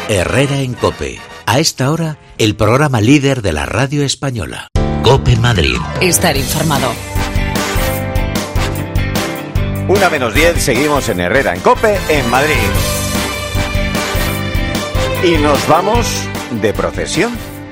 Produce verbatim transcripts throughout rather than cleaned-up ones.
Herrera en COPE. A esta hora, el programa líder de la radio española. COPE Madrid. Estar informado. Una menos diez, seguimos en Herrera en COPE, en Madrid. Y nos vamos de procesión.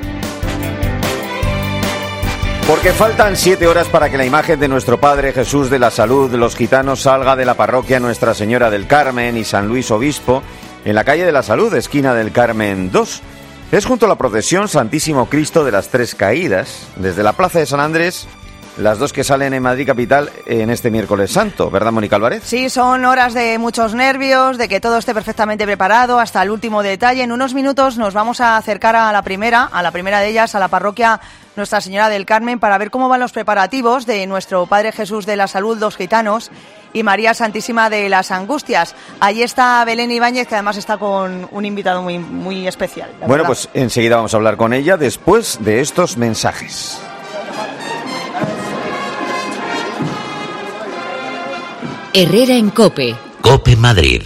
Porque faltan siete horas para que la imagen de nuestro Padre Jesús de la Salud de los Gitanos salga de la parroquia Nuestra Señora del Carmen y San Luis Obispo en la calle de la Salud, esquina del Carmen dos. Es junto a la procesión Santísimo Cristo de las Tres Caídas, desde la Plaza de San Andrés, las dos que salen en Madrid Capital en este miércoles santo, ¿verdad, Mónica Álvarez? Sí, son horas de muchos nervios, de que todo esté perfectamente preparado hasta el último detalle. En unos minutos nos vamos a acercar a la primera, a la primera de ellas, a la parroquia Nuestra Señora del Carmen, para ver cómo van los preparativos de nuestro Padre Jesús de la Salud, los Gitanos, y María Santísima de las Angustias. Allí está Belén Ibáñez, que además está con un invitado muy, muy especial. Bueno, verdad. Pues enseguida vamos a hablar con ella después de estos mensajes. Herrera en COPE. COPE Madrid.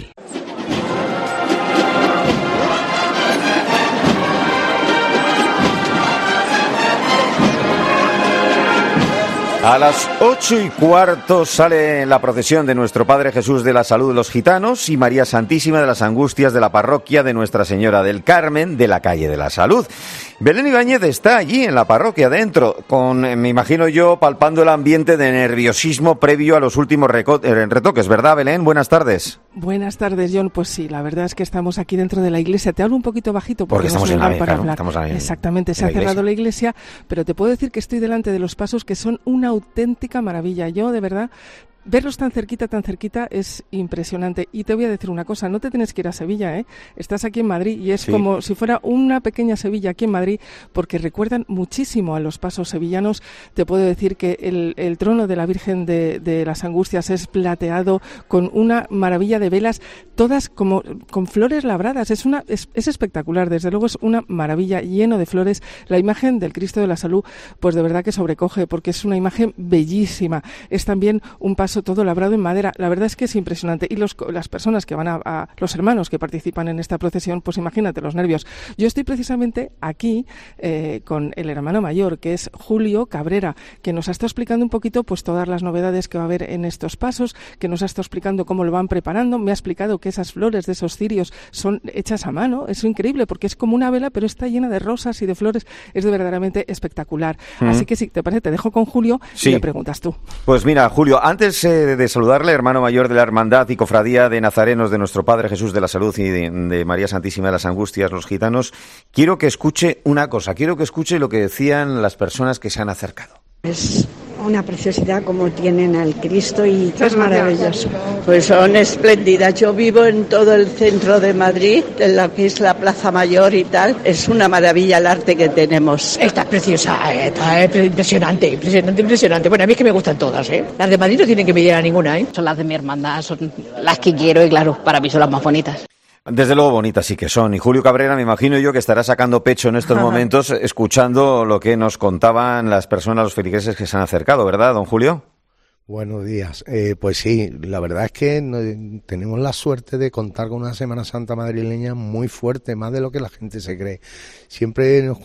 A las ocho y cuarto sale la procesión de nuestro Padre Jesús de la Salud de los Gitanos y María Santísima de las Angustias de la parroquia de Nuestra Señora del Carmen de la calle de la Salud. Belén Ibáñez está allí en la parroquia dentro, con, me imagino yo, palpando el ambiente de nerviosismo previo a los últimos reco- retoques, ¿verdad, Belén? Buenas tardes. Buenas tardes, John. Pues sí, la verdad es que estamos aquí dentro de la iglesia. Te hablo un poquito bajito porque, porque estamos no en la para claro, hablar. Estamos ahí, Exactamente, se ha cerrado iglesia. la iglesia, pero te puedo decir que estoy delante de los pasos que son una auténtica maravilla. Yo, de verdad, verlos tan cerquita, tan cerquita es impresionante. Y te voy a decir una cosa, no te tienes que ir a Sevilla, ¿eh? Estás aquí en Madrid y es sí. como si fuera una pequeña Sevilla aquí en Madrid, porque recuerdan muchísimo a los pasos sevillanos. Te puedo decir que el, el trono de la Virgen de, de las Angustias es plateado con una maravilla de velas, todas como con flores labradas. Es una es, es espectacular, desde luego es una maravilla, lleno de flores. La imagen del Cristo de la Salud, pues de verdad que sobrecoge, porque es una imagen bellísima. Es también un paso todo labrado en madera. La verdad es que es impresionante. Y los, las personas que van a, a, los hermanos que participan en esta procesión, pues imagínate los nervios. Yo estoy precisamente aquí eh, con el hermano mayor, que es Julio Cabrera, que nos ha estado explicando un poquito pues todas las novedades que va a haber en estos pasos, que nos ha estado explicando cómo lo van preparando. Me ha explicado que esas flores de esos cirios son hechas a mano. Es increíble porque es como una vela, pero está llena de rosas y de flores. Es de verdaderamente espectacular. Mm. Así que si te parece, te dejo con Julio sí. y le preguntas tú. Pues mira, Julio, antes de saludarle, hermano mayor de la Hermandad y Cofradía de Nazarenos de nuestro Padre Jesús de la Salud y de, de María Santísima de las Angustias, los Gitanos, quiero que escuche una cosa, quiero que escuche lo que decían las personas que se han acercado. Es una preciosidad como tienen al Cristo y es maravilloso. Pues son espléndidas. Yo vivo en todo el centro de Madrid, en lo que es la Plaza Mayor y tal. Es una maravilla el arte que tenemos. Está preciosa, está impresionante, impresionante, impresionante. Bueno, a mí es que me gustan todas, ¿eh? Las de Madrid no tienen que medir a ninguna, ¿eh? Son las de mi hermandad, son las que quiero y claro, para mí son las más bonitas. Desde luego bonitas sí que son. Y Julio Cabrera, me imagino yo que estará sacando pecho en estos momentos escuchando lo que nos contaban las personas, los feligreses que se han acercado, ¿verdad, don Julio? Buenos días. Eh, pues sí, la verdad es que no, tenemos la suerte de contar con una Semana Santa madrileña muy fuerte, más de lo que la gente se cree. Siempre nos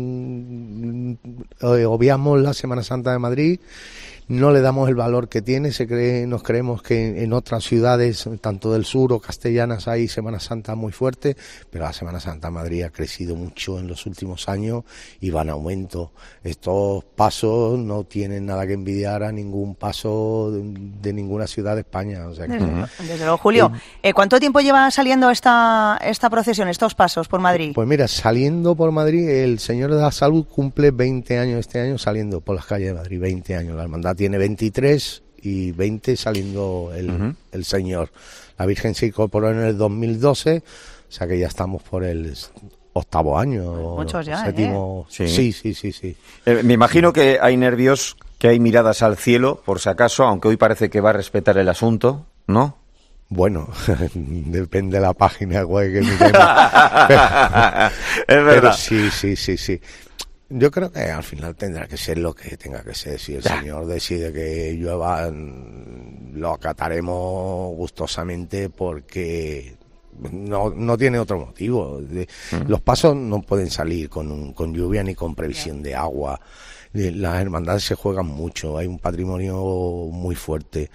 um, obviamos la Semana Santa de Madrid, no le damos el valor que tiene, se cree, nos creemos que en otras ciudades, tanto del sur o castellanas, hay Semana Santa muy fuerte, pero la Semana Santa de Madrid ha crecido mucho en los últimos años y va en aumento. Estos pasos no tienen nada que envidiar a ningún paso de, de ninguna ciudad de España. O sea que, desde, uh-huh. desde luego, Julio, eh, ¿cuánto tiempo lleva saliendo esta, esta procesión, estos pasos por Madrid? Pues mira, saliendo por Madrid, el Señor de la Salud cumple veinte años este año saliendo por las calles de Madrid, veinte años. La hermandad tiene veintitrés y veinte saliendo el, uh-huh. el Señor. La Virgen se incorporó en el dos mil doce, o sea que ya estamos por el octavo año. Muchos ya, séptimo. ¿eh? Sí, sí, sí. sí, sí. Eh, me imagino que hay nervios, que hay miradas al cielo, por si acaso, aunque hoy parece que va a respetar el asunto, ¿no? Bueno, depende de la página web que miremos. pero, es verdad. Pero sí, sí, sí, sí. Yo creo que al final tendrá que ser lo que tenga que ser. Si el ya. Señor decide que llueva, lo acataremos gustosamente porque no, no tiene otro motivo. De, uh-huh. Los pasos no pueden salir con, con lluvia ni con previsión de agua. Las hermandades se juegan mucho, hay un patrimonio muy fuerte.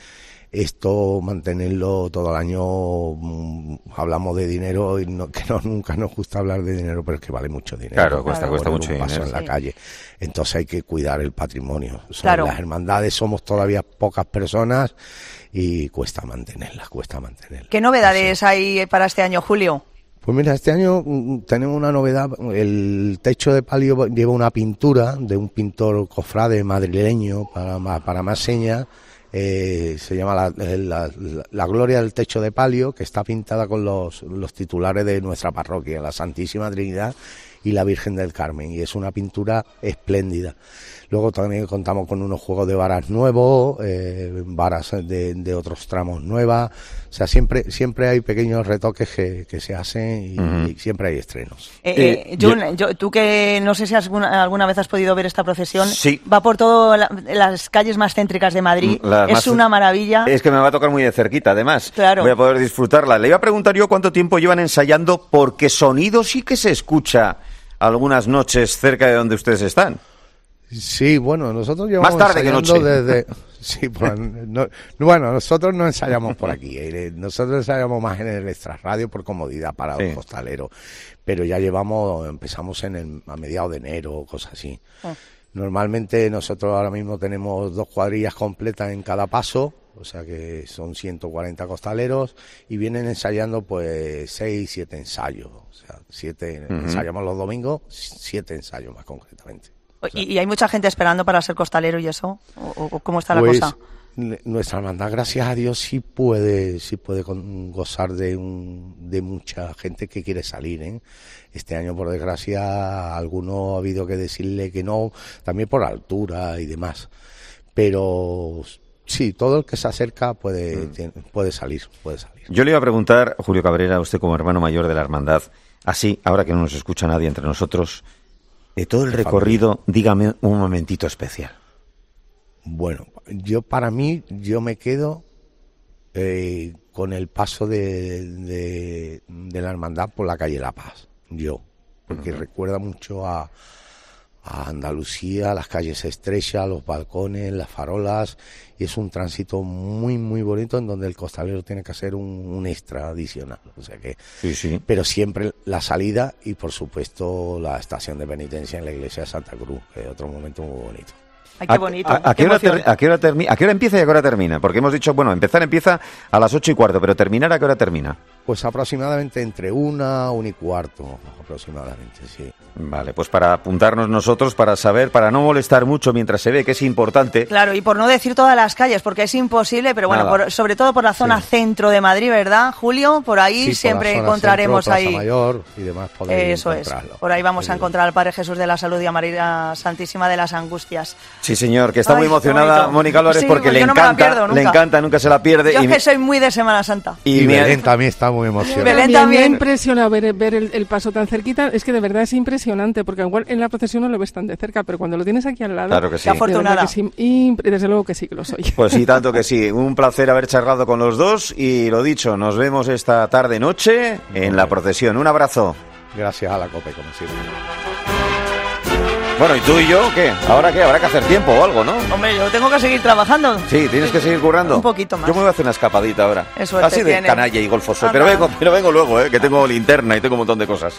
Esto, mantenerlo todo el año, mmm, hablamos de dinero y no, que no, nunca nos gusta hablar de dinero, pero es que vale mucho dinero. Claro, cuesta, claro, cuesta mucho un paso dinero. En la sí. calle. Entonces hay que cuidar el patrimonio. Son claro. Las hermandades somos todavía pocas personas y cuesta mantenerlas, cuesta mantenerlas. ¿Qué novedades hay para este año, Julio? Pues mira, este año mm, tenemos una novedad. El techo de palio lleva una pintura de un pintor cofrade madrileño para, para más señas. Eh, se llama la, la, la, la Gloria del Techo de Palio, que está pintada con los, los titulares de nuestra parroquia, la Santísima Trinidad y la Virgen del Carmen, y es una pintura espléndida. Luego también contamos con unos juegos de varas nuevos, eh, varas de, de otros tramos nuevas, o sea, siempre siempre hay pequeños retoques que, que se hacen y, uh-huh. y siempre hay estrenos. Eh, eh, Jun, yo, tú que no sé si alguna, alguna vez has podido ver esta procesión, sí. va por todas la, las calles más céntricas de Madrid, las es más, una maravilla. Es que me va a tocar muy de cerquita, además, claro. Voy a poder disfrutarla. Le iba a preguntar yo cuánto tiempo llevan ensayando, porque sonido sí que se escucha algunas noches cerca de donde ustedes están. Sí, bueno, nosotros llevamos más tarde que noche. Desde... Sí, pues, no, bueno, nosotros no ensayamos por aquí, eh, nosotros ensayamos más en el extrarradio por comodidad para sí. los costaleros, pero ya llevamos, empezamos en el, a mediados de enero, cosas así. Oh. Normalmente nosotros ahora mismo tenemos dos cuadrillas completas en cada paso, o sea que son ciento cuarenta costaleros y vienen ensayando pues seis, siete ensayos, o sea, siete uh-huh. ensayamos los domingos, siete ensayos más concretamente. O sea, ¿Y, ¿Y hay mucha gente esperando para ser costalero y eso? ¿O, o cómo está la pues, cosa? Nuestra hermandad, gracias a Dios, sí puede sí puede con, gozar de un, de mucha gente que quiere salir, ¿eh? Este año, por desgracia, a alguno ha habido que decirle que no, también por altura y demás. Pero sí, todo el que se acerca puede, mm. tiene, puede salir, puede salir. Yo le iba a preguntar, Julio Cabrera, usted como hermano mayor de la hermandad, así, ahora que no nos escucha nadie entre nosotros, de todo el recorrido, dígame un momentito especial. Bueno, yo para mí, yo me quedo eh, con el paso de, de, de la hermandad por la calle La Paz, yo, porque uh-huh. recuerda mucho a, a Andalucía, las calles estrechas, los balcones, las farolas, y es un tránsito muy, muy bonito en donde el costalero tiene que hacer un, un extra adicional, o sea que, sí, sí. pero siempre la salida y por supuesto la estación de penitencia en la iglesia de Santa Cruz, que es otro momento muy bonito. Ay, qué bonito. ¿A, a, a, qué hora ter, a, qué hora termi, ¿A qué hora empieza y a qué hora termina? Porque hemos dicho, bueno, empezar empieza a las ocho y cuarto, pero terminar ¿a qué hora termina? Pues aproximadamente entre una, una y cuarto, aproximadamente, sí. Vale, pues para apuntarnos nosotros, para saber, para no molestar mucho mientras se ve que es importante. Claro, y por no decir todas las calles, porque es imposible, pero bueno, por, sobre todo por la zona sí. centro de Madrid, ¿verdad, Julio? Por ahí sí, siempre por encontraremos centro, ahí. Plaza Mayor y demás. Eso es. Por ahí vamos sí. a encontrar al Padre Jesús de la Salud y a María Santísima de las Angustias. Sí, señor, que está Ay, muy emocionada Mónica Álvarez sí, porque pues le encanta, no pierdo, le encanta, nunca se la pierde. Yo y que mi... soy muy de Semana Santa. Y, y Belén también está muy emocionada. Belén también. Me ha impresionado ver, ver el, el paso tan cerquita, es que de verdad es impresionante, porque igual en la procesión no lo ves tan de cerca, pero cuando lo tienes aquí al lado... Claro que sí. Qué afortunada. Que sí, y desde luego que sí que lo soy. Pues sí, tanto que sí. Un placer haber charlado con los dos y lo dicho, nos vemos esta tarde-noche en la procesión. Un abrazo. Gracias a la COPE, como siempre. Bueno, ¿y tú y yo qué? ¿Ahora qué? Habrá que hacer tiempo o algo, ¿no? Hombre, yo tengo que seguir trabajando. Sí, tienes que seguir currando. Un poquito más. Yo me voy a hacer una escapadita ahora. Eso así de tiene. canalla y golfoso. Pero vengo, pero vengo luego, ¿eh? Que tengo linterna y tengo un montón de cosas.